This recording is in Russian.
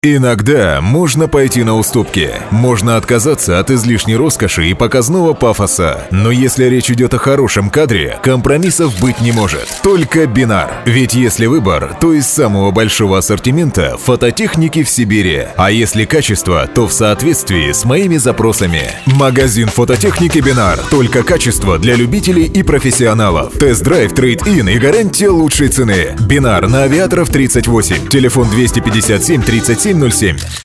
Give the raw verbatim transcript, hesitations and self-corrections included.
Иногда можно пойти на уступки. Можно отказаться от излишней роскоши и показного пафоса. Но если речь идет о хорошем кадре, компромиссов быть не может. Только Бинар. Ведь если выбор, то из самого большого ассортимента фототехники в Сибири. А если качество, то в соответствии с моими запросами. Магазин фототехники Бинар. Только качество для любителей и профессионалов. Тест-драйв, трейд-ин и гарантия лучшей цены. Бинар на Авиаторов тридцать восемь. Телефон двести пятьдесят семь тридцать семь ноль семь.